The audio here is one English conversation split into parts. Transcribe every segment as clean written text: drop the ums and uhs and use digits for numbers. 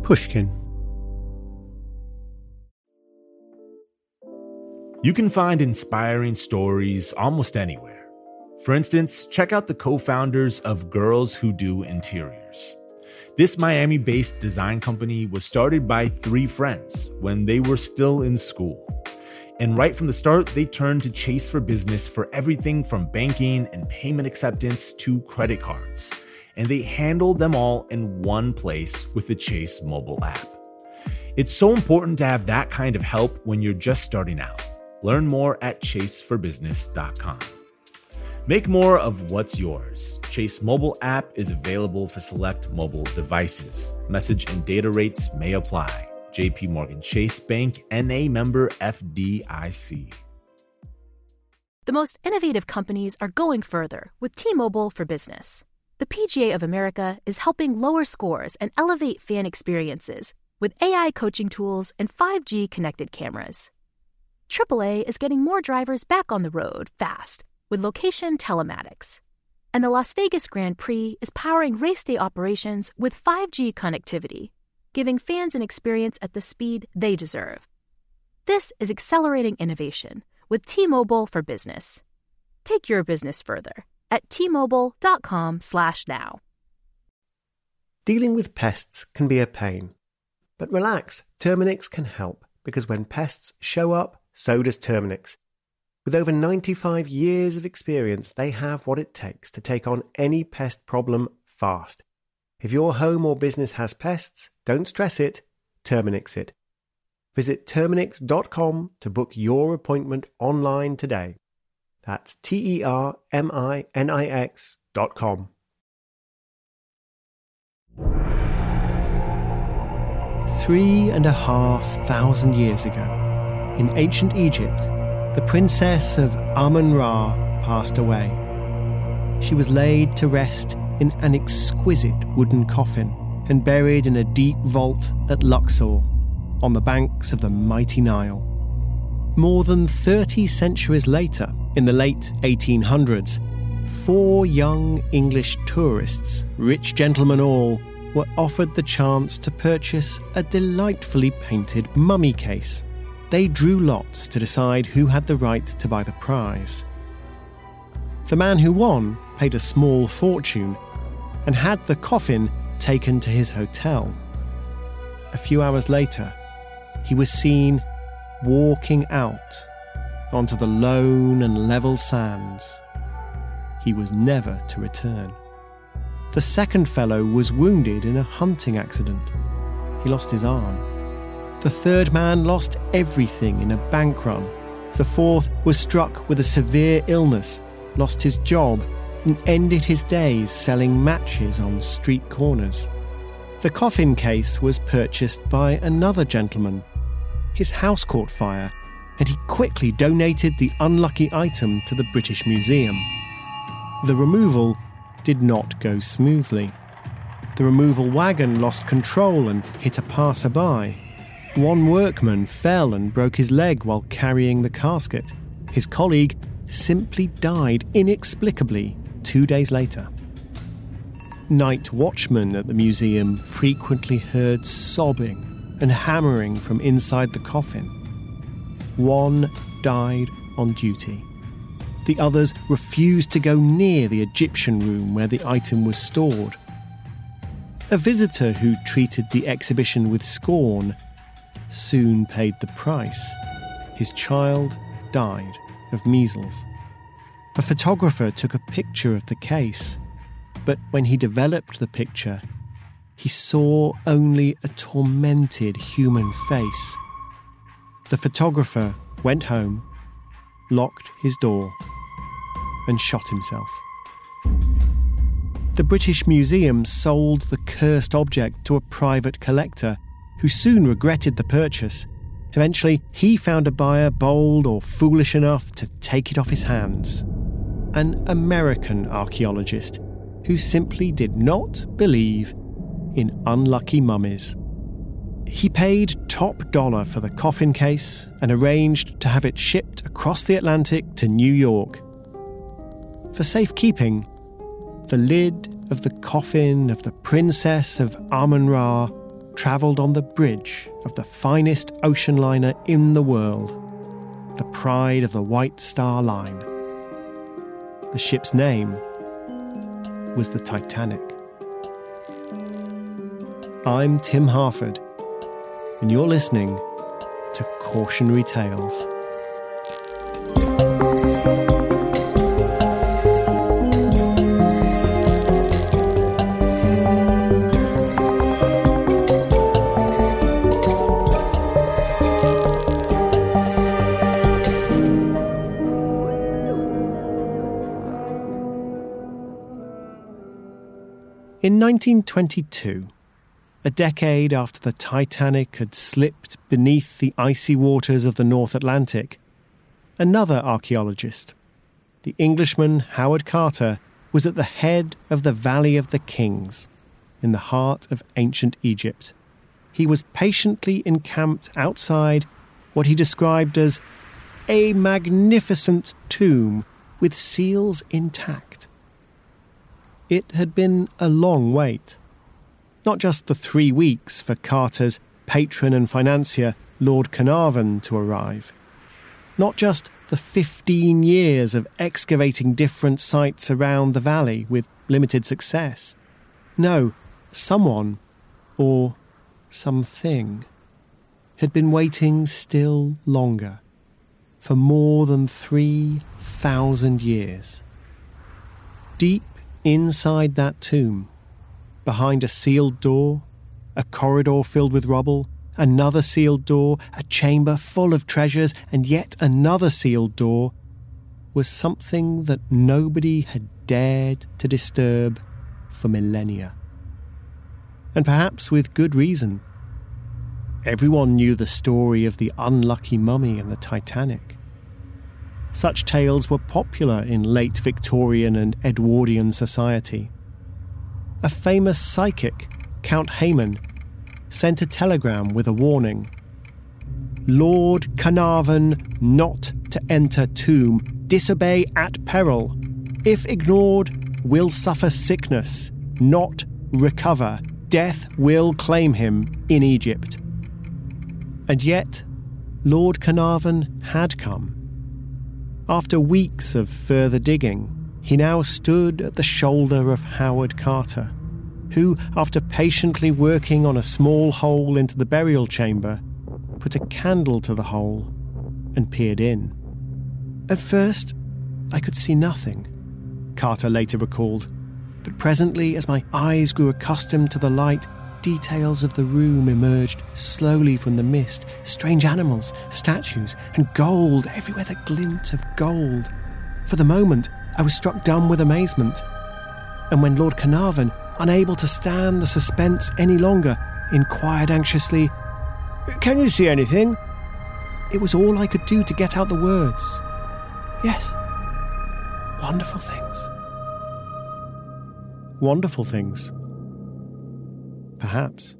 Pushkin. You can find inspiring stories almost anywhere. For instance, check out the co-founders of Girls Who Do Interiors. This Miami-based design company was started by 3 friends when they were still in school. And right from the start, they turned to Chase for Business for everything from banking and payment acceptance to credit cards. And they handled them all in one place with the Chase mobile app. It's so important to have that kind of help when you're just starting out. Learn more at chaseforbusiness.com. Make more of what's yours. Chase mobile app is available for select mobile devices. Message and data rates may apply. JP Morgan Chase Bank, N.A. member FDIC. The most innovative companies are going further with T-Mobile for Business. The PGA of America is helping lower scores and elevate fan experiences with AI coaching tools and 5G connected cameras. AAA is getting more drivers back on the road fast with location telematics. And the Las Vegas Grand Prix is powering race day operations with 5G connectivity, giving fans an experience at the speed they deserve. This is accelerating innovation with T-Mobile for Business. Take your business further at T-Mobile.com/now. Dealing with pests can be a pain. But relax, Terminix can help, because when pests show up, so does Terminix. With over 95 years of experience, they have what it takes to take on any pest problem fast. If your home or business has pests, don't stress it, Terminix it. Visit Terminix.com to book your appointment online today. That's Terminix.com. 3,500 years ago, in ancient Egypt, the princess of Amun-Ra passed away. She was laid to rest in an exquisite wooden coffin and buried in a deep vault at Luxor, on the banks of the mighty Nile. More than 30 centuries later, in the late 1800s, 4 young English tourists, rich gentlemen all, were offered the chance to purchase a delightfully painted mummy case. They drew lots to decide who had the right to buy the prize. The man who won paid a small fortune and had the coffin taken to his hotel. A few hours later, he was seen walking out onto the lone and level sands. He was never to return. The second fellow was wounded in a hunting accident. He lost his arm. The third man lost everything in a bank run. The fourth was struck with a severe illness, lost his job, and ended his days selling matches on street corners. The coffin case was purchased by another gentleman. His house caught fire, and he quickly donated the unlucky item to the British Museum. The removal did not go smoothly. The removal wagon lost control and hit a passerby. One workman fell and broke his leg while carrying the casket. His colleague simply died inexplicably 2 days later. Night watchmen at the museum frequently heard sobbing and hammering from inside the coffin. One died on duty. The others refused to go near the Egyptian room where the item was stored. A visitor who treated the exhibition with scorn soon paid the price. His child died of measles. A photographer took a picture of the case, but when he developed the picture, he saw only a tormented human face. The photographer went home, locked his door, and shot himself. The British Museum sold the cursed object to a private collector who soon regretted the purchase. Eventually, he found a buyer bold or foolish enough to take it off his hands. An American archaeologist who simply did not believe in unlucky mummies. He paid top dollar for the coffin case and arranged to have it shipped across the Atlantic to New York. For safekeeping, the lid of the coffin of the Princess of Amun-Ra travelled on the bridge of the finest ocean liner in the world, the pride of the White Star Line. The ship's name was the Titanic. I'm Tim Harford, and you're listening to Cautionary Tales. In 1922, a decade after the Titanic had slipped beneath the icy waters of the North Atlantic, another archaeologist, the Englishman Howard Carter, was at the head of the Valley of the Kings, in the heart of ancient Egypt. He was patiently encamped outside what he described as a magnificent tomb with seals intact. It had been a long wait. Not just the 3 weeks for Carter's patron and financier, Lord Carnarvon, to arrive. Not just the 15 years of excavating different sites around the valley with limited success. No, someone, or something, had been waiting still longer, for more than 3,000 years. Deep inside that tomb, behind a sealed door, a corridor filled with rubble, another sealed door, a chamber full of treasures, and yet another sealed door, was something that nobody had dared to disturb for millennia. And perhaps with good reason. Everyone knew the story of the unlucky mummy and the Titanic. Such tales were popular in late Victorian and Edwardian society. A famous psychic, Count Hayman, sent a telegram with a warning. Lord Carnarvon not to enter tomb, disobey at peril. If ignored, will suffer sickness, not recover. Death will claim him in Egypt. And yet, Lord Carnarvon had come. After weeks of further digging, he now stood at the shoulder of Howard Carter, who, after patiently working on a small hole into the burial chamber, put a candle to the hole and peered in. At first, I could see nothing, Carter later recalled, but presently, as my eyes grew accustomed to the light, details of the room emerged slowly from the mist, strange animals, statues, and gold, everywhere the glint of gold. For the moment, I was struck dumb with amazement. And when Lord Carnarvon, unable to stand the suspense any longer, inquired anxiously, "Can you see anything?" it was all I could do to get out the words. Yes. Wonderful things. Wonderful things. Perhaps.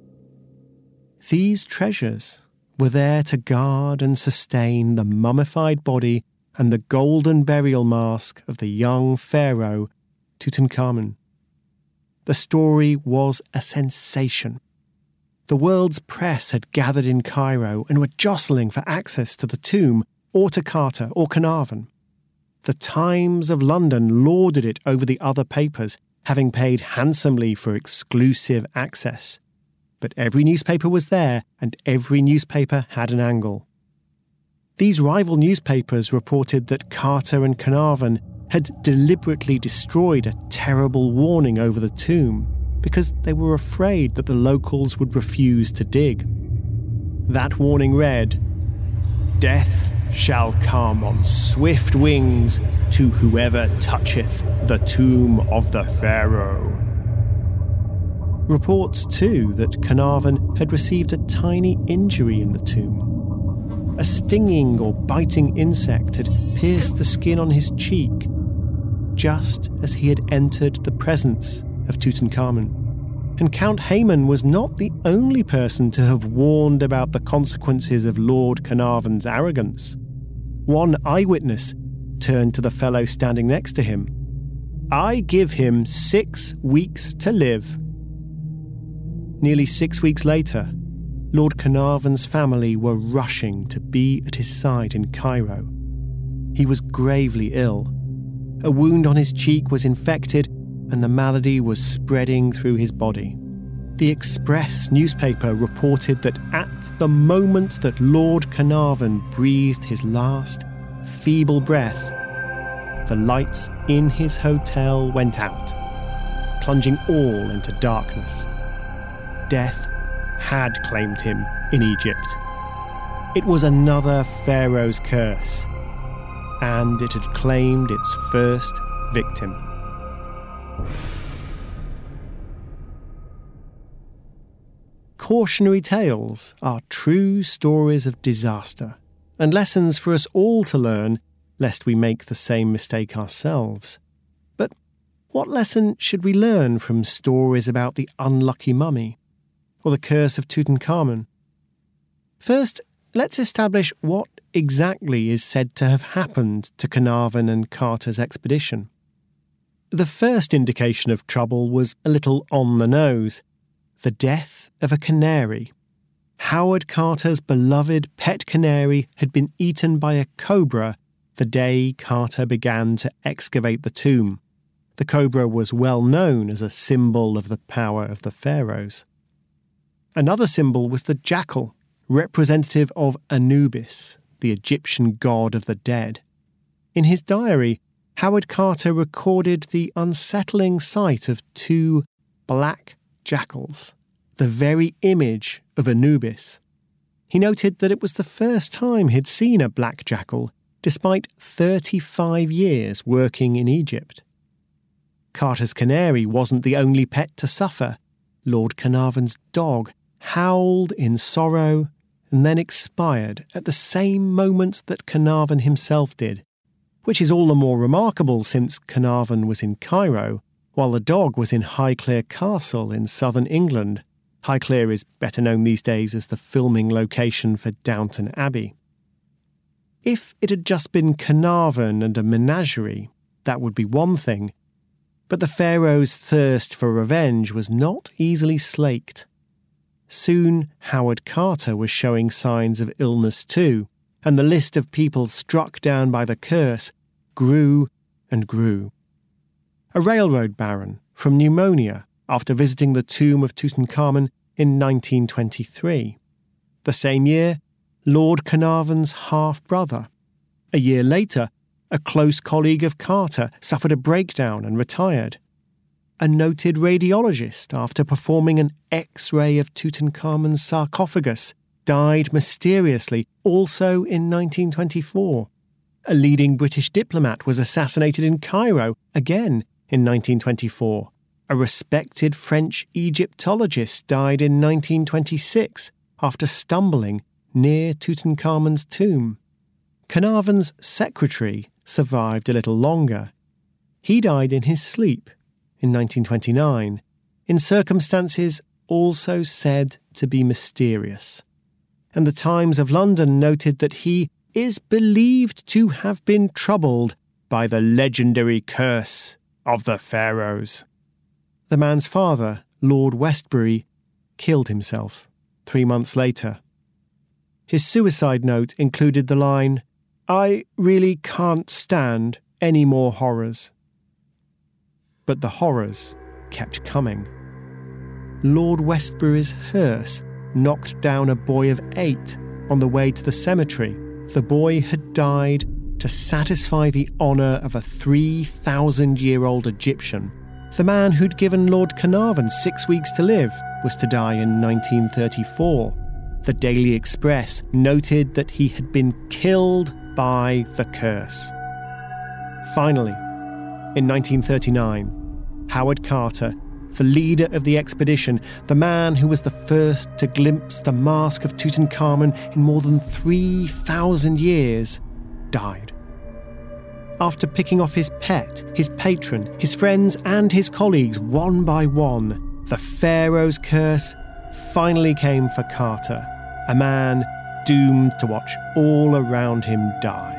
These treasures were there to guard and sustain the mummified body and the golden burial mask of the young pharaoh, Tutankhamun. The story was a sensation. The world's press had gathered in Cairo and were jostling for access to the tomb or to Carter or Carnarvon. The Times of London lauded it over the other papers, having paid handsomely for exclusive access. But every newspaper was there, and every newspaper had an angle. These rival newspapers reported that Carter and Carnarvon had deliberately destroyed a terrible warning over the tomb because they were afraid that the locals would refuse to dig. That warning read, "Death shall come on swift wings to whoever toucheth the tomb of the pharaoh." Reports, too, that Carnarvon had received a tiny injury in the tomb. A stinging or biting insect had pierced the skin on his cheek, just as he had entered the presence of Tutankhamun. And Count Hayman was not the only person to have warned about the consequences of Lord Carnarvon's arrogance. One eyewitness turned to the fellow standing next to him. "I give him 6 weeks to live." nearly 6 weeks later, Lord Carnarvon's family were rushing to be at his side in Cairo. He was gravely ill. A wound on his cheek was infected, and the malady was spreading through his body. The Express newspaper reported that at the moment that Lord Carnarvon breathed his last feeble breath, the lights in his hotel went out, plunging all into darkness. Death had claimed him in Egypt. It was another pharaoh's curse, and it had claimed its first victim. Cautionary tales are true stories of disaster and lessons for us all to learn, lest we make the same mistake ourselves. But what lesson should we learn from stories about the unlucky mummy or the curse of Tutankhamun? First, let's establish what exactly is said to have happened to Carnarvon and Carter's expedition. The first indication of trouble was a little on the nose: the death of a canary. Howard Carter's beloved pet canary had been eaten by a cobra the day Carter began to excavate the tomb. The cobra was well known as a symbol of the power of the pharaohs. Another symbol was the jackal, representative of Anubis, the Egyptian god of the dead. In his diary, Howard Carter recorded the unsettling sight of 2 black jackals, the very image of Anubis. He noted that it was the first time he'd seen a black jackal, despite 35 years working in Egypt. Carter's canary wasn't the only pet to suffer. Lord Carnarvon's dog howled in sorrow and then expired at the same moment that Carnarvon himself did, which is all the more remarkable since Carnarvon was in Cairo, while the dog was in Highclere Castle in southern England. Highclere is better known these days as the filming location for Downton Abbey. If it had just been Carnarvon and a menagerie, that would be one thing, but the pharaoh's thirst for revenge was not easily slaked. Soon, Howard Carter was showing signs of illness too, and the list of people struck down by the curse grew and grew. A railroad baron from pneumonia after visiting the tomb of Tutankhamun in 1923. The same year, Lord Carnarvon's half-brother. A year later, a close colleague of Carter suffered a breakdown and retired. A noted radiologist, after performing an X-ray of Tutankhamun's sarcophagus, died mysteriously, also in 1924. A leading British diplomat was assassinated in Cairo, again in 1924. A respected French Egyptologist died in 1926 after stumbling near Tutankhamun's tomb. Carnarvon's secretary survived a little longer. He died in his sleep in 1929, in circumstances also said to be mysterious. And the Times of London noted that he is believed to have been troubled by the legendary curse of the pharaohs. The man's father, Lord Westbury, killed himself 3 months later. His suicide note included the line, "I really can't stand any more horrors." But the horrors kept coming. Lord Westbury's hearse knocked down a boy of 8 on the way to the cemetery. The boy had died to satisfy the honour of a 3,000-year-old Egyptian. The man who'd given Lord Carnarvon 6 weeks to live was to die in 1934. The Daily Express noted that he had been killed by the curse. Finally, in 1939, Howard Carter, the leader of the expedition, the man who was the first to glimpse the mask of Tutankhamun in more than 3,000 years, died. After picking off his pet, his patron, his friends and his colleagues one by one, the pharaoh's curse finally came for Carter, a man doomed to watch all around him die.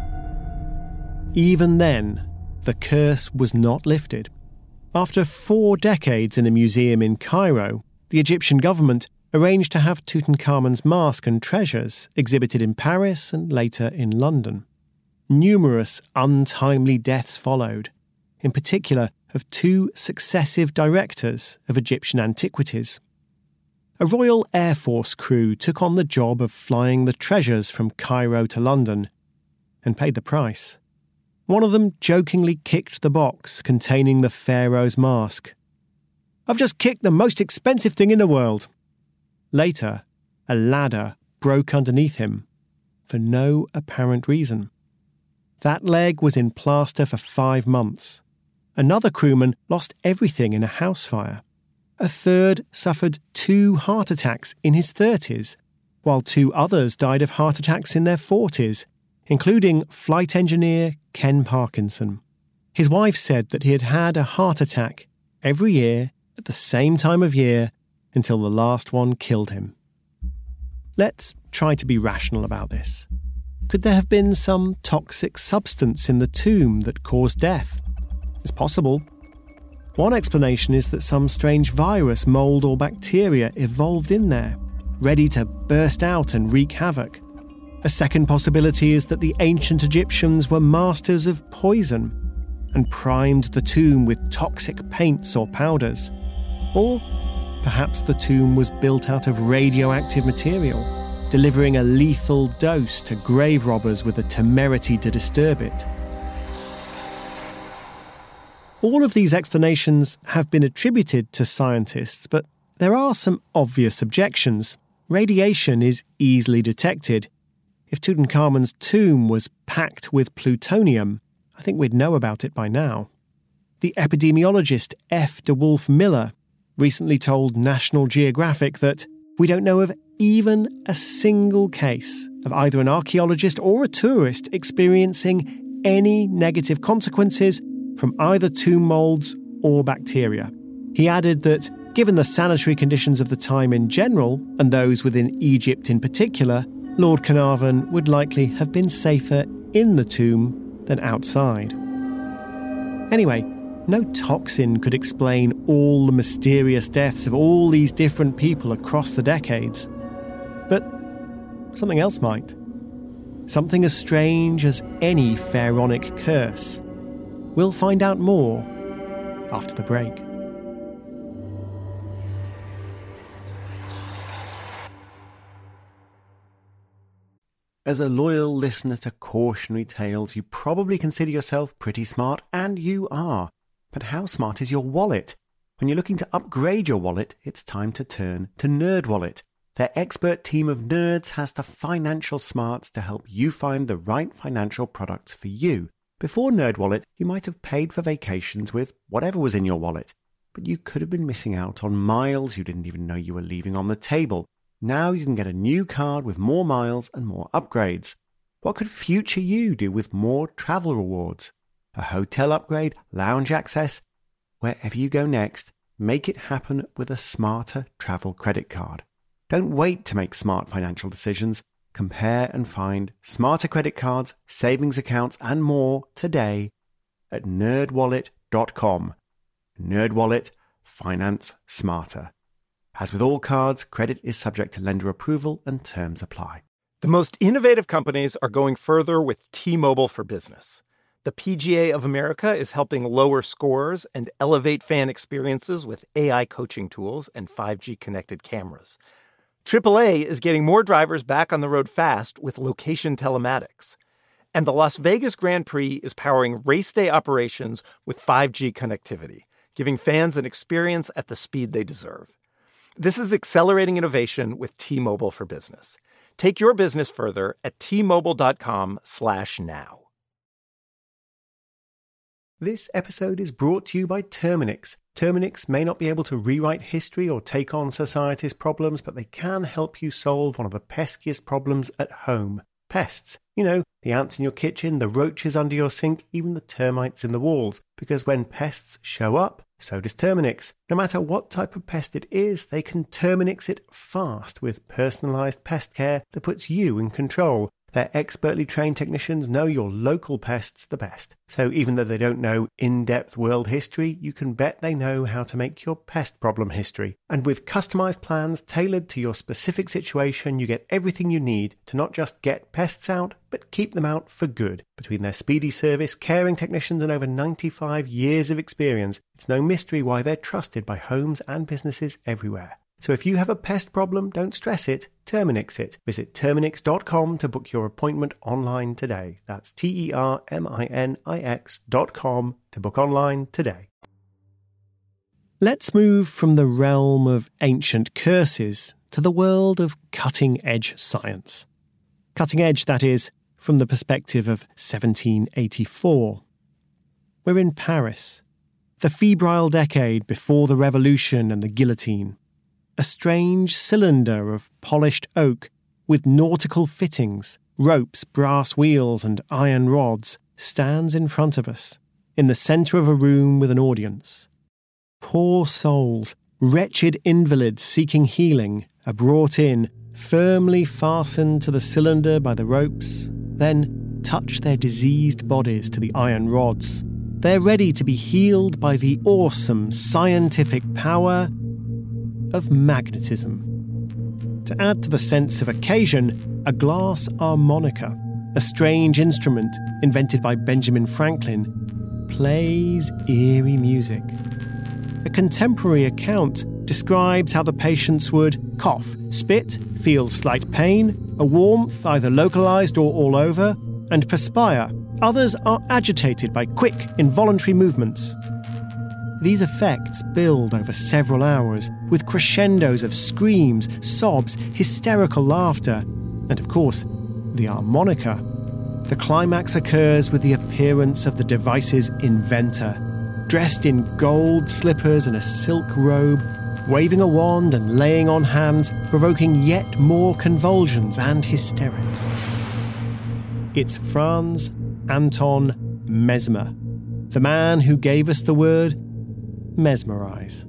Even then, the curse was not lifted. After 4 decades in a museum in Cairo, The Egyptian government arranged to have Tutankhamun's mask and treasures exhibited in Paris and later in London. Numerous untimely deaths followed, in particular of 2 successive directors of Egyptian antiquities. A Royal Air Force crew took on the job of flying the treasures from Cairo to London and paid the price. One of them jokingly kicked the box containing the pharaoh's mask. "I've just kicked the most expensive thing in the world." Later, a ladder broke underneath him for no apparent reason. That leg was in plaster for 5 months. Another crewman lost everything in a house fire. A third suffered 2 heart attacks in his 30s, while 2 others died of heart attacks in their 40s, including flight engineer Ken Parkinson. His wife said that he had had a heart attack every year at the same time of year until the last one killed him. Let's try to be rational about this. Could there have been some toxic substance in the tomb that caused death? It's possible. One explanation is that some strange virus, mold or bacteria evolved in there, ready to burst out and wreak havoc. A second possibility is that the ancient Egyptians were masters of poison and primed the tomb with toxic paints or powders. Or perhaps the tomb was built out of radioactive material, delivering a lethal dose to grave robbers with the temerity to disturb it. All of these explanations have been attributed to scientists, but there are some obvious objections. Radiation is easily detected. If Tutankhamun's tomb was packed with plutonium, I think we'd know about it by now. The epidemiologist F. DeWolf Miller recently told National Geographic that we don't know of even a single case of either an archaeologist or a tourist experiencing any negative consequences from either tomb moulds or bacteria. He added that, given the sanitary conditions of the time in general, and those within Egypt in particular, Lord Carnarvon would likely have been safer in the tomb than outside. Anyway, no toxin could explain all the mysterious deaths of all these different people across the decades. But something else might. Something as strange as any pharaonic curse. We'll find out more after the break. As a loyal listener to Cautionary Tales, you probably consider yourself pretty smart, and you are. But how smart is your wallet? When you're looking to upgrade your wallet, it's time to turn to NerdWallet. Their expert team of nerds has the financial smarts to help you find the right financial products for you. Before NerdWallet, you might have paid for vacations with whatever was in your wallet, but you could have been missing out on miles you didn't even know you were leaving on the table. Now you can get a new card with more miles and more upgrades. What could future you do with more travel rewards? A hotel upgrade, lounge access? Wherever you go next, make it happen with a smarter travel credit card. Don't wait to make smart financial decisions. Compare and find smarter credit cards, savings accounts, and more today at nerdwallet.com. NerdWallet, finance smarter. As with all cards, credit is subject to lender approval and terms apply. The most innovative companies are going further with T-Mobile for Business. The PGA of America is helping lower scores and elevate fan experiences with AI coaching tools and 5G connected cameras. AAA is getting more drivers back on the road fast with location telematics. And the Las Vegas Grand Prix is powering race day operations with 5G connectivity, giving fans an experience at the speed they deserve. This is accelerating innovation with T-Mobile for Business. Take your business further at T-Mobile.com/now. This episode is brought to you by Terminix. Terminix may not be able to rewrite history or take on society's problems, but they can help you solve one of the peskiest problems at home. Pests. You know, the ants in your kitchen, the roaches under your sink, even the termites in the walls. Because when pests show up, so does Terminix. No matter what type of pest it is, they can Terminix it fast with personalized pest care that puts you in control. Their expertly trained technicians know your local pests the best. So even though they don't know in-depth world history, you can bet they know how to make your pest problem history. And with customized plans tailored to your specific situation, you get everything you need to not just get pests out, but keep them out for good. Between their speedy service, caring technicians, and over 95 years of experience, it's no mystery why they're trusted by homes and businesses everywhere. So if you have a pest problem, don't stress it, Terminix it. Visit Terminix.com to book your appointment online today. That's Terminix.com to book online today. Let's move from the realm of ancient curses to the world of cutting-edge science. Cutting edge, that is, from the perspective of 1784. We're in Paris, the febrile decade before the Revolution and the guillotine. A strange cylinder of polished oak with nautical fittings, ropes, brass wheels, and iron rods stands in front of us, in the centre of a room with an audience. Poor souls, wretched invalids seeking healing, are brought in, firmly fastened to the cylinder by the ropes, then touch their diseased bodies to the iron rods. They're ready to be healed by the awesome scientific power of magnetism. To add to the sense of occasion, a glass harmonica, a strange instrument invented by Benjamin Franklin, plays eerie music. A contemporary account describes how the patients would cough, spit, feel slight pain, a warmth either localized or all over, and perspire. Others are agitated by quick, involuntary movements. These effects build over several hours, with crescendos of screams, sobs, hysterical laughter, and of course, the harmonica. The climax occurs with the appearance of the device's inventor, dressed in gold slippers and a silk robe, waving a wand and laying on hands, provoking yet more convulsions and hysterics. It's Franz Anton Mesmer, the man who gave us the word mesmerize.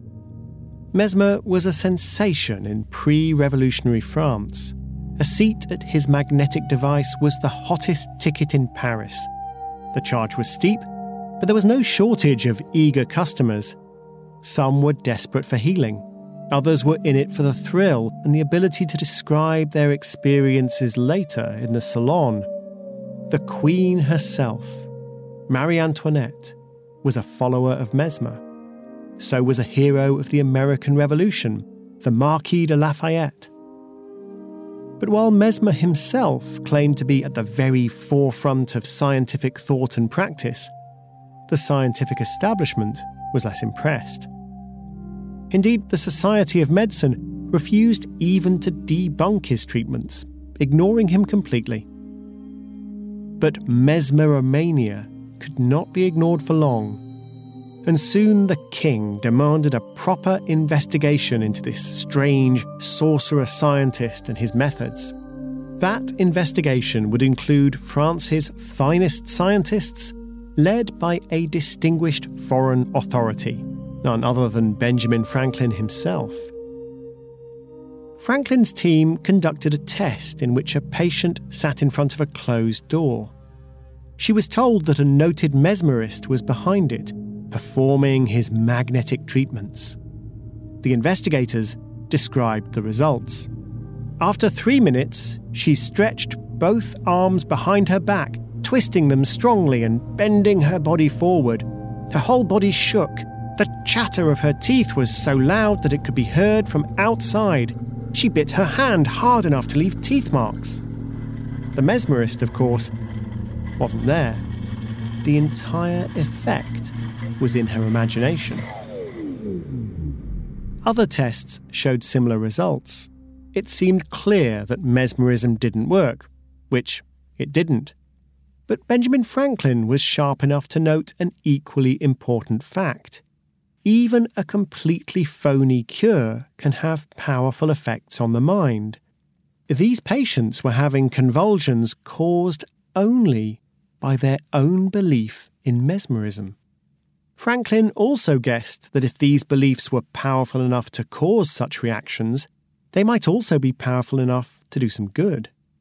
Mesmer was a sensation in pre-revolutionary France. A seat at his magnetic device was the hottest ticket in Paris. The charge was steep, but there was no shortage of eager customers. Some were desperate for healing. Others were in it for the thrill and the ability to describe their experiences later in the salon. The Queen herself, Marie Antoinette, was a follower of Mesmer. So was a hero of the American Revolution, the Marquis de Lafayette. But while Mesmer himself claimed to be at the very forefront of scientific thought and practice, the scientific establishment was less impressed. Indeed, the Society of Medicine refused even to debunk his treatments, ignoring him completely. But mesmeromania could not be ignored for long, and soon the king demanded a proper investigation into this strange sorcerer scientist and his methods. That investigation would include France's finest scientists, led by a distinguished foreign authority, none other than Benjamin Franklin himself. Franklin's team conducted a test in which a patient sat in front of a closed door. She was told that a noted mesmerist was behind it, performing his magnetic treatments. The investigators described the results. After 3 minutes, she stretched both arms behind her back, twisting them strongly and bending her body forward. Her whole body shook. The chatter of her teeth was so loud that it could be heard from outside. She bit her hand hard enough to leave teeth marks. The mesmerist, of course, wasn't there. The entire effect was in her imagination. Other tests showed similar results. It seemed clear that mesmerism didn't work, which it didn't. But Benjamin Franklin was sharp enough to note an equally important fact. Even a completely phony cure can have powerful effects on the mind. These patients were having convulsions caused only by their own belief in mesmerism. Franklin also guessed that if these beliefs were powerful enough to cause such reactions, they might also be powerful enough to do some good.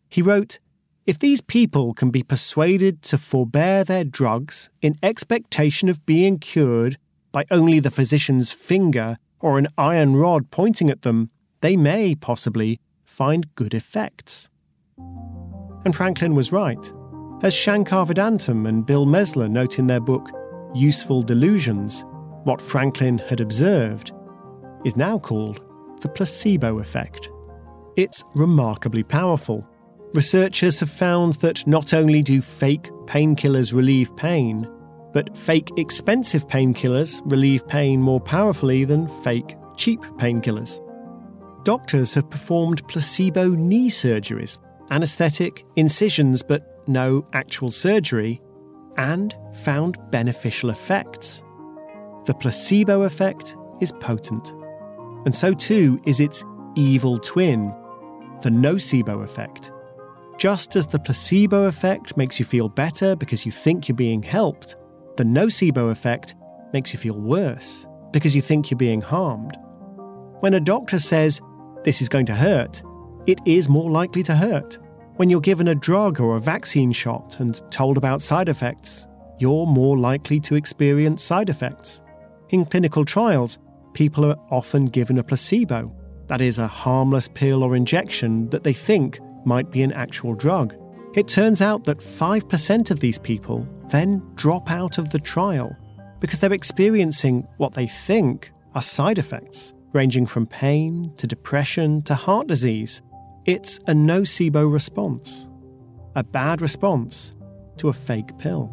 He wrote, "If these people can be persuaded to forbear their drugs in expectation of being cured by only the physician's finger or an iron rod pointing at them, they may, possibly, find good effects." And Franklin was right. As Shankar Vedantam and Bill Mesler note in their book, Useful Delusions, what Franklin had observed is now called the placebo effect. It's remarkably powerful. Researchers have found that not only do fake painkillers relieve pain, but fake expensive painkillers relieve pain more powerfully than fake cheap painkillers. Doctors have performed placebo knee surgeries, anaesthetic, incisions, but no actual surgery, and found beneficial effects. The placebo effect is potent, and so too is its evil twin, the nocebo effect. Just as the placebo effect makes you feel better because you think you're being helped, the nocebo effect makes you feel worse because you think you're being harmed. When a doctor says, "This is going to hurt," it is more likely to hurt. When you're given a drug or a vaccine shot and told about side effects, you're more likely to experience side effects. In clinical trials, people are often given a placebo, that is, a harmless pill or injection that they think might be an actual drug. It turns out that 5% of these people then drop out of the trial because they're experiencing what they think are side effects, ranging from pain to depression to heart disease. It's a nocebo response, a bad response to a fake pill.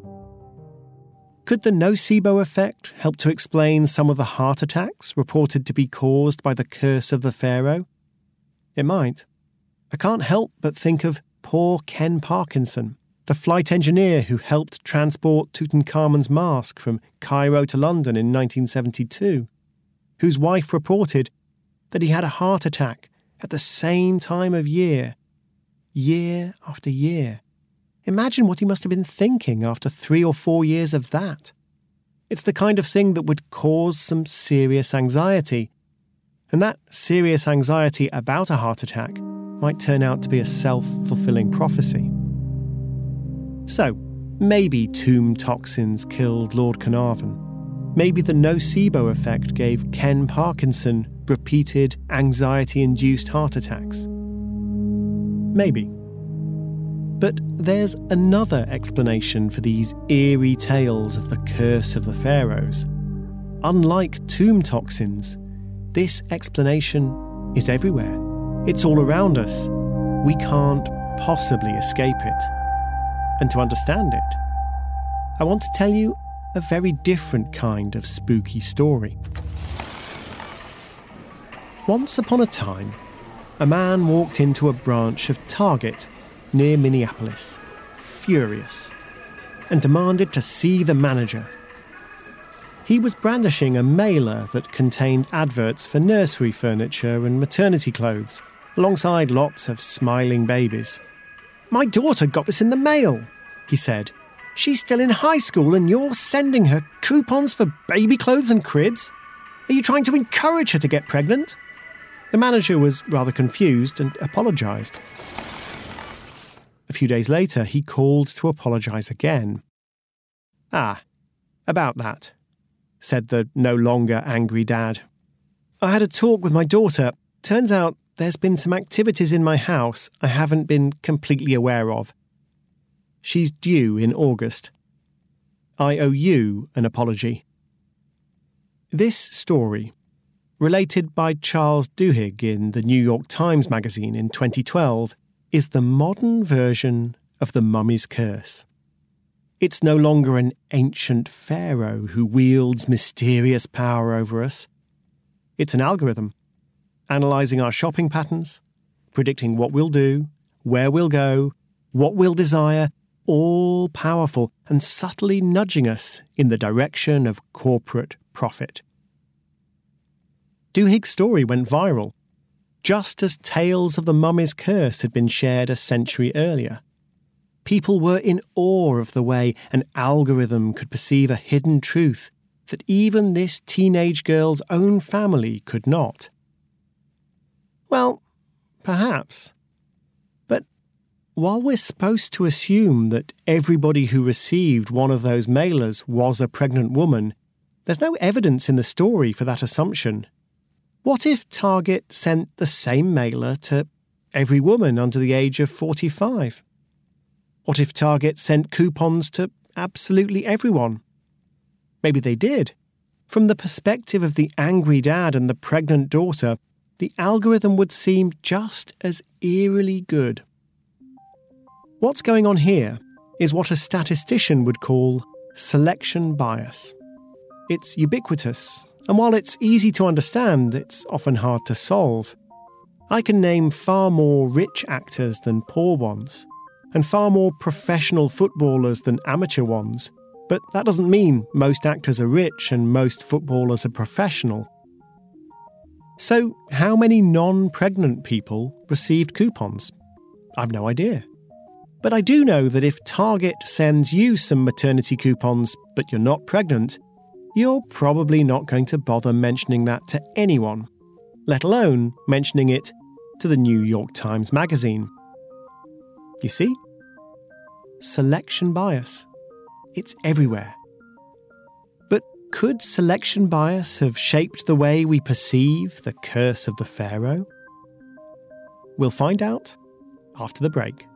Could the nocebo effect help to explain some of the heart attacks reported to be caused by the curse of the pharaoh? It might. I can't help but think of poor Ken Parkinson, the flight engineer who helped transport Tutankhamun's mask from Cairo to London in 1972, whose wife reported that he had a heart attack at the same time of year after year. Imagine what he must have been thinking after 3 or 4 years of that. It's the kind of thing that would cause some serious anxiety. And that serious anxiety about a heart attack might turn out to be a self-fulfilling prophecy. So, maybe tomb toxins killed Lord Carnarvon. Maybe the nocebo effect gave Ken Parkinson repeated anxiety-induced heart attacks. Maybe. But there's another explanation for these eerie tales of the curse of the pharaohs. Unlike tomb toxins, this explanation is everywhere. It's all around us. We can't possibly escape it. And to understand it, I want to tell you a very different kind of spooky story. Once upon a time, a man walked into a branch of Target near Minneapolis, furious, and demanded to see the manager. He was brandishing a mailer that contained adverts for nursery furniture and maternity clothes, alongside lots of smiling babies. "My daughter got this in the mail," he said. "She's still in high school and you're sending her coupons for baby clothes and cribs? Are you trying to encourage her to get pregnant?" The manager was rather confused and apologised. A few days later, he called to apologise again. "Ah, about that," said the no longer angry dad. "I had a talk with my daughter. Turns out there's been some activities in my house I haven't been completely aware of. She's due in August. I owe you an apology." This story, related by Charles Duhigg in the New York Times magazine in 2012, is the modern version of the mummy's curse. It's no longer an ancient pharaoh who wields mysterious power over us. It's an algorithm, analysing our shopping patterns, predicting what we'll do, where we'll go, what we'll desire, all powerful and subtly nudging us in the direction of corporate profit. Duhigg's story went viral, just as tales of the mummy's curse had been shared a century earlier. People were in awe of the way an algorithm could perceive a hidden truth that even this teenage girl's own family could not. Well, perhaps. But while we're supposed to assume that everybody who received one of those mailers was a pregnant woman, there's no evidence in the story for that assumption. What if Target sent the same mailer to every woman under the age of 45? What if Target sent coupons to absolutely everyone? Maybe they did. From the perspective of the angry dad and the pregnant daughter, the algorithm would seem just as eerily good. What's going on here is what a statistician would call selection bias. It's ubiquitous, and while it's easy to understand, it's often hard to solve. I can name far more rich actors than poor ones, and far more professional footballers than amateur ones, but that doesn't mean most actors are rich and most footballers are professional. So, how many non-pregnant people received coupons? I've no idea. But I do know that if Target sends you some maternity coupons, but you're not pregnant, you're probably not going to bother mentioning that to anyone, let alone mentioning it to the New York Times Magazine. You see? Selection bias. It's everywhere. But could selection bias have shaped the way we perceive the curse of the Pharaoh? We'll find out after the break.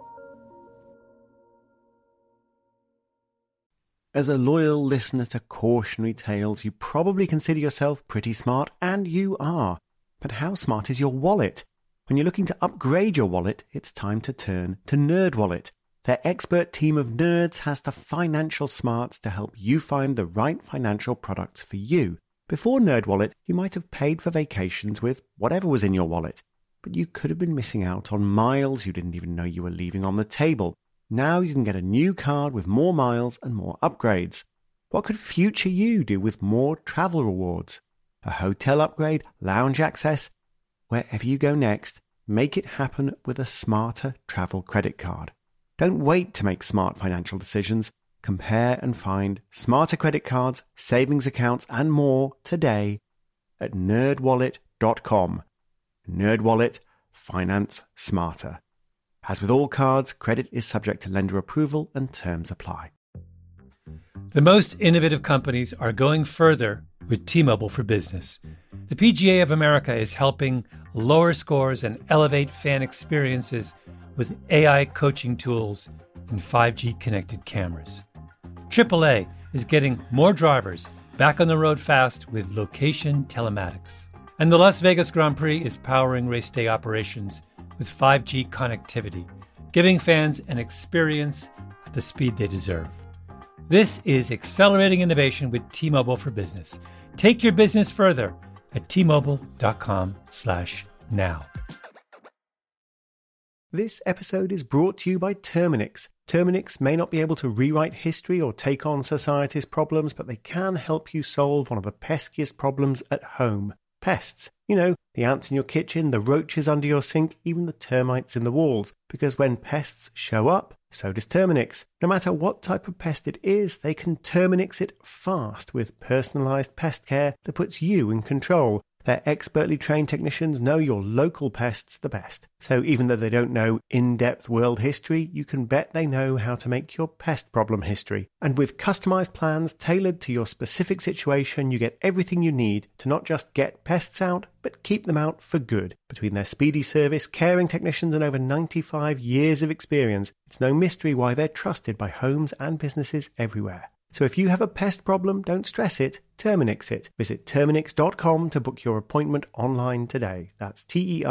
As a loyal listener to Cautionary Tales, you probably consider yourself pretty smart, and you are. But how smart is your wallet? When you're looking to upgrade your wallet, it's time to turn to NerdWallet. Their expert team of nerds has the financial smarts to help you find the right financial products for you. Before NerdWallet, you might have paid for vacations with whatever was in your wallet, but you could have been missing out on miles you didn't even know you were leaving on the table. Now you can get a new card with more miles and more upgrades. What could future you do with more travel rewards? A hotel upgrade, lounge access? Wherever you go next, make it happen with a smarter travel credit card. Don't wait to make smart financial decisions. Compare and find smarter credit cards, savings accounts, and more today at nerdwallet.com. NerdWallet. Finance smarter. As with all cards, credit is subject to lender approval and terms apply. The most innovative companies are going further with T-Mobile for Business. The PGA of America is helping lower scores and elevate fan experiences with AI coaching tools and 5G connected cameras. AAA is getting more drivers back on the road fast with location telematics. And the Las Vegas Grand Prix is powering race day operations with 5G connectivity, giving fans an experience at the speed they deserve. This is accelerating innovation with T-Mobile for Business. Take your business further at T-Mobile.com/now. This episode is brought to you by Terminix. Terminix may not be able to rewrite history or take on society's problems, but they can help you solve one of the peskiest problems at home. Pests. You know, the ants in your kitchen, the roaches under your sink, even the termites in the walls. Because when pests show up, so does Terminix. No matter what type of pest it is, they can Terminix it fast with personalised pest care that puts you in control. Their expertly trained technicians know your local pests the best. So even though they don't know in-depth world history, you can bet they know how to make your pest problem history. And with customized plans tailored to your specific situation, you get everything you need to not just get pests out, but keep them out for good. Between their speedy service, caring technicians, and over 95 years of experience, it's no mystery why they're trusted by homes and businesses everywhere. So if you have a pest problem, don't stress it, Terminix it. Visit Terminix.com to book your appointment online today. That's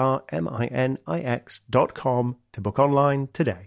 Terminix.com to book online today.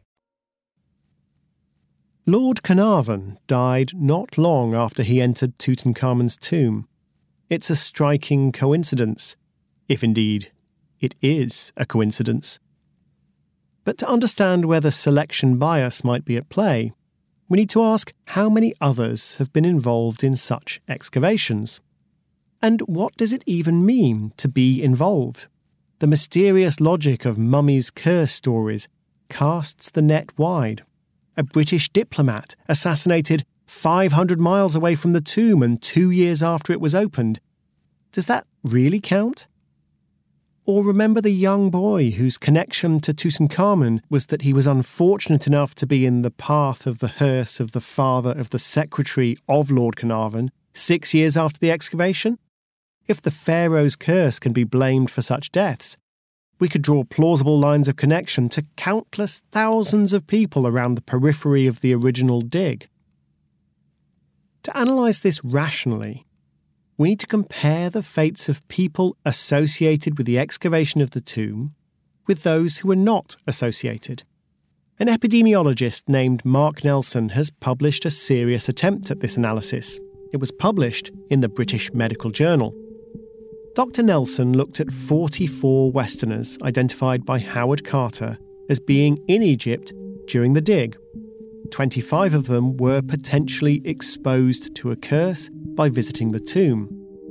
Lord Carnarvon died not long after he entered Tutankhamun's tomb. It's a striking coincidence, if indeed it is a coincidence. But to understand whether selection bias might be at play, we need to ask how many others have been involved in such excavations. And what does it even mean to be involved? The mysterious logic of mummies' curse stories casts the net wide. A British diplomat assassinated 500 miles away from the tomb and 2 years after it was opened. Does that really count? Or remember the young boy whose connection to Tutankhamun was that he was unfortunate enough to be in the path of the hearse of the father of the secretary of Lord Carnarvon 6 years after the excavation? If the pharaoh's curse can be blamed for such deaths, we could draw plausible lines of connection to countless thousands of people around the periphery of the original dig. To analyse this rationally, we need to compare the fates of people associated with the excavation of the tomb with those who were not associated. An epidemiologist named Mark Nelson has published a serious attempt at this analysis. It was published in the British Medical Journal. Dr. Nelson looked at 44 Westerners identified by Howard Carter as being in Egypt during the dig. 25 of them were potentially exposed to a curse by visiting the tomb.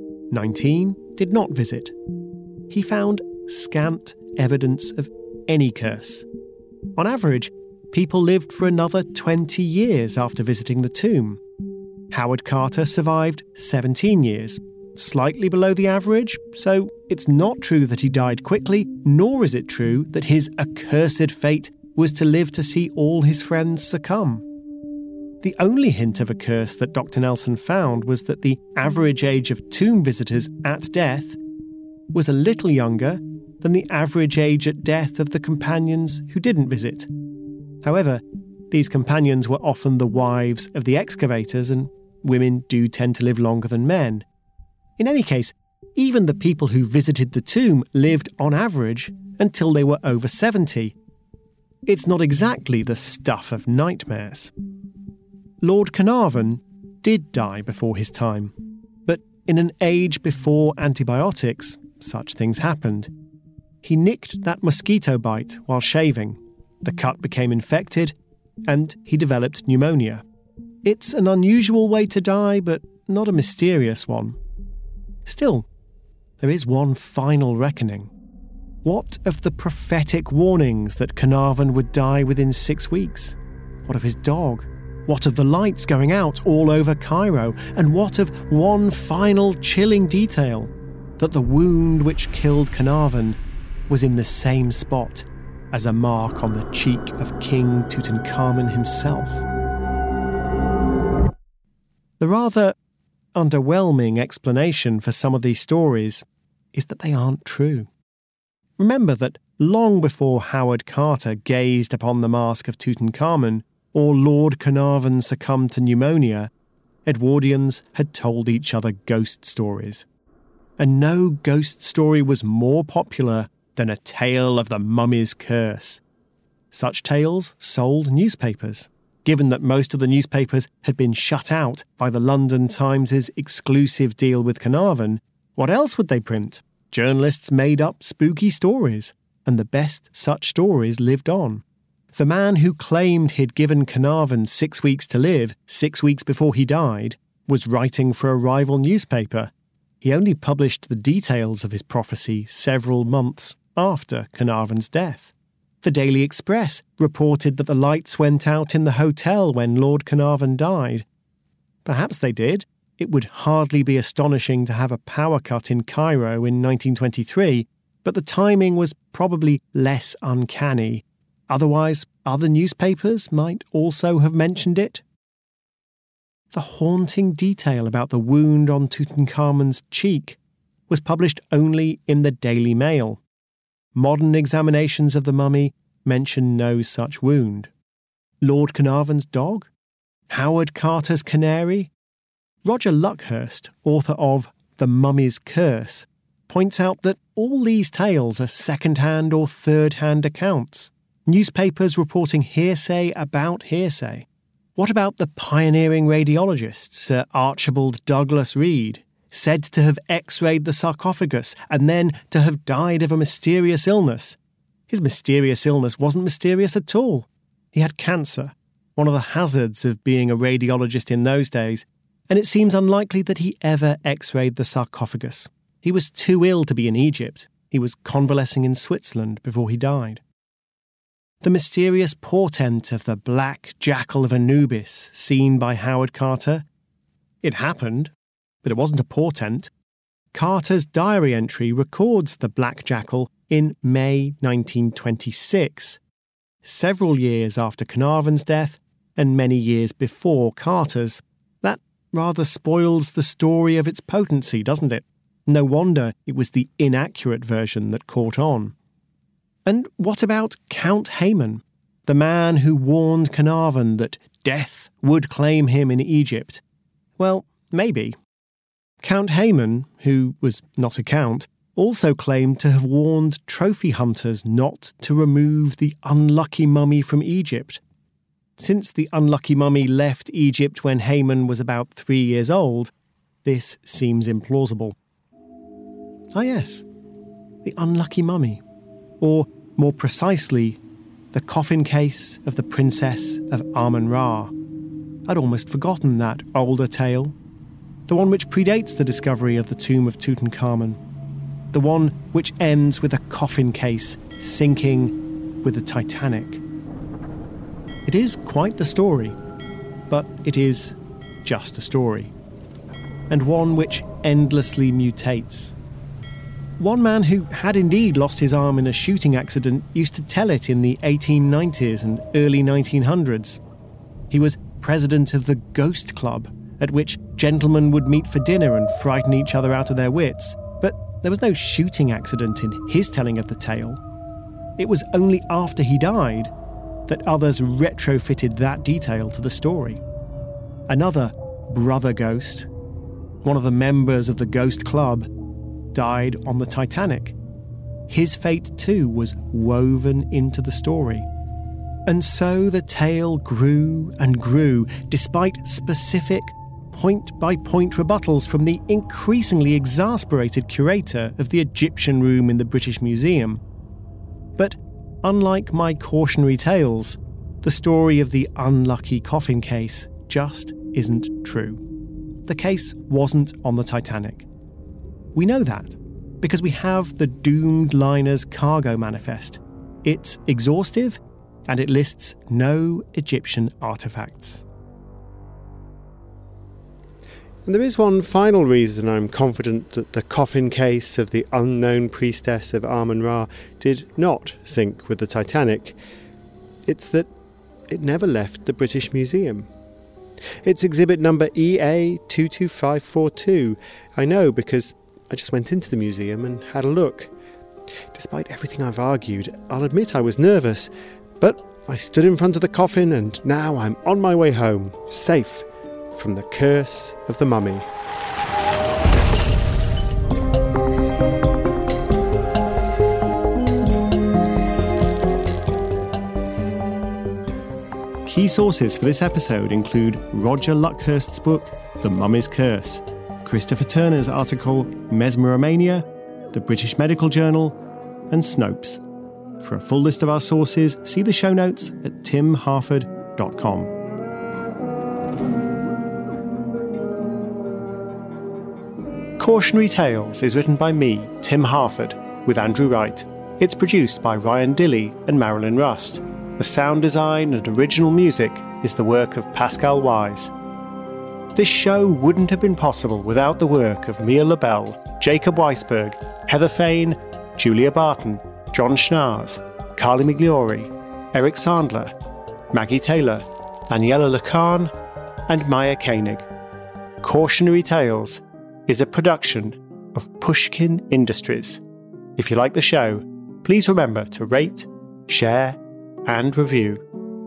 19 did not visit. He found scant evidence of any curse. On average, people lived for another 20 years after visiting the tomb. Howard Carter survived 17 years, slightly below the average, so it's not true that he died quickly, nor is it true that his accursed fate was to live to see all his friends succumb. The only hint of a curse that Dr. Nelson found was that the average age of tomb visitors at death was a little younger than the average age at death of the companions who didn't visit. However, these companions were often the wives of the excavators, and women do tend to live longer than men. In any case, even the people who visited the tomb lived on average until they were over 70. It's not exactly the stuff of nightmares. Lord Carnarvon did die before his time, but in an age before antibiotics, such things happened. He nicked that mosquito bite while shaving. The cut became infected, and he developed pneumonia. It's an unusual way to die, but not a mysterious one. Still, there is one final reckoning. What of the prophetic warnings that Carnarvon would die within 6 weeks? What of his dog? What of the lights going out all over Cairo? And what of one final chilling detail? That the wound which killed Carnarvon was in the same spot as a mark on the cheek of King Tutankhamun himself. The rather underwhelming explanation for some of these stories is that they aren't true. Remember that long before Howard Carter gazed upon the mask of Tutankhamun, or Lord Carnarvon succumbed to pneumonia, Edwardians had told each other ghost stories. And no ghost story was more popular than a tale of the mummy's curse. Such tales sold newspapers. Given that most of the newspapers had been shut out by the London Times' exclusive deal with Carnarvon, what else would they print? Journalists made up spooky stories, and the best such stories lived on. The man who claimed he'd given Carnarvon 6 weeks to live, 6 weeks before he died, was writing for a rival newspaper. He only published the details of his prophecy several months after Carnarvon's death. The Daily Express reported that the lights went out in the hotel when Lord Carnarvon died. Perhaps they did. It would hardly be astonishing to have a power cut in Cairo in 1923, but the timing was probably less uncanny. Otherwise, other newspapers might also have mentioned it. The haunting detail about the wound on Tutankhamun's cheek was published only in the Daily Mail. Modern examinations of the mummy mention no such wound. Lord Carnarvon's dog? Howard Carter's canary? Roger Luckhurst, author of The Mummy's Curse, points out that all these tales are second-hand or third-hand accounts. Newspapers reporting hearsay about hearsay. What about the pioneering radiologist, Sir Archibald Douglas Reed, said to have x-rayed the sarcophagus and then to have died of a mysterious illness? His mysterious illness wasn't mysterious at all. He had cancer, one of the hazards of being a radiologist in those days, and it seems unlikely that he ever x-rayed the sarcophagus. He was too ill to be in Egypt. He was convalescing in Switzerland before he died. The mysterious portent of the black jackal of Anubis seen by Howard Carter? It happened, but it wasn't a portent. Carter's diary entry records the Black Jackal in May 1926, several years after Carnarvon's death and many years before Carter's. That rather spoils the story of its potency, doesn't it? No wonder it was the inaccurate version that caught on. And what about Count Hayman, the man who warned Carnarvon that death would claim him in Egypt? Well, maybe. Count Hayman, who was not a count, also claimed to have warned trophy hunters not to remove the unlucky mummy from Egypt. Since the unlucky mummy left Egypt when Hayman was about 3 years old, this seems implausible. Ah yes, the unlucky mummy, or more precisely, the coffin case of the Princess of Amun-Ra. I'd almost forgotten that older tale, the one which predates the discovery of the tomb of Tutankhamun, the one which ends with a coffin case sinking with the Titanic. It is quite the story, but it is just a story, and one which endlessly mutates. One man who had indeed lost his arm in a shooting accident used to tell it in the 1890s and early 1900s. He was president of the Ghost Club, at which gentlemen would meet for dinner and frighten each other out of their wits. But there was no shooting accident in his telling of the tale. It was only after he died that others retrofitted that detail to the story. Another brother ghost, one of the members of the Ghost Club, died on the Titanic. His fate too was woven into the story. And so the tale grew and grew, despite specific point-by-point rebuttals from the increasingly exasperated curator of the Egyptian Room in the British Museum. But unlike my cautionary tales, the story of the unlucky coffin case just isn't true. The case wasn't on the Titanic. We know that because we have the doomed liner's cargo manifest. It's exhaustive and it lists no Egyptian artefacts. And there is one final reason I'm confident that the coffin case of the unknown priestess of Amun-Ra did not sink with the Titanic. It's that it never left the British Museum. It's exhibit number EA22542. I know because I just went into the museum and had a look. Despite everything I've argued, I'll admit I was nervous, but I stood in front of the coffin and now I'm on my way home, safe from the curse of the mummy. Key sources for this episode include Roger Luckhurst's book, The Mummy's Curse, Christopher Turner's article, Mesmeromania, the British Medical Journal, and Snopes. For a full list of our sources, see the show notes at timharford.com. Cautionary Tales is written by me, Tim Harford, with Andrew Wright. It's produced by Ryan Dilley and Marilyn Rust. The sound design and original music is the work of Pascal Wise. This show wouldn't have been possible without the work of Mia LaBelle, Jacob Weisberg, Heather Fain, Julia Barton, John Schnars, Carly Migliori, Eric Sandler, Maggie Taylor, Daniela Lacan, and Maya Koenig. Cautionary Tales is a production of Pushkin Industries. If you like the show, please remember to rate, share, and review.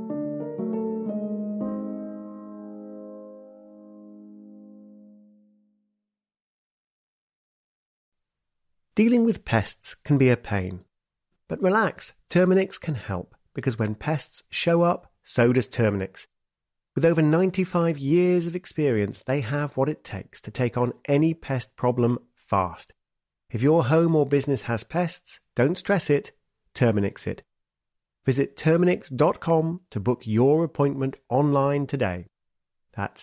Dealing with pests can be a pain. But relax, Terminix can help, because when pests show up, so does Terminix. With over 95 years of experience, they have what it takes to take on any pest problem fast. If your home or business has pests, don't stress it, Terminix it. Visit Terminix.com to book your appointment online today. That's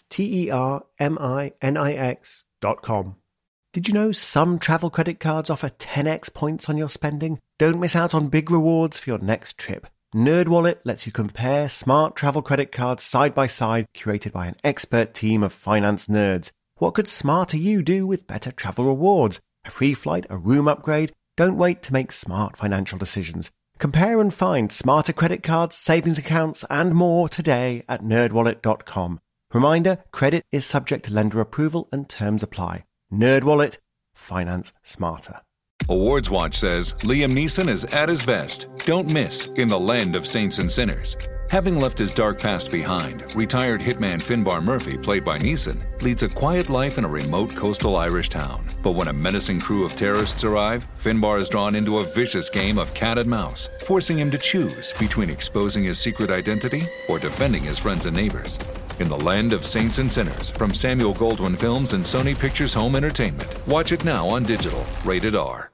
Terminix.com. Did you know some travel credit cards offer 10x points on your spending? Don't miss out on big rewards for your next trip. NerdWallet lets you compare smart travel credit cards side by side, curated by an expert team of finance nerds. What could smarter you do with better travel rewards? A free flight, a room upgrade? Don't wait to make smart financial decisions. Compare and find smarter credit cards, savings accounts, and more today at nerdwallet.com. Reminder, credit is subject to lender approval and terms apply. NerdWallet, finance smarter. Awards Watch says Liam Neeson is at his best. Don't miss In the Land of Saints and Sinners. Having left his dark past behind, retired hitman Finbar Murphy, played by Neeson, leads a quiet life in a remote coastal Irish town. But when a menacing crew of terrorists arrive, Finbar is drawn into a vicious game of cat and mouse, forcing him to choose between exposing his secret identity or defending his friends and neighbors. In the Land of Saints and Sinners, from Samuel Goldwyn Films and Sony Pictures Home Entertainment. Watch it now on digital. Rated R.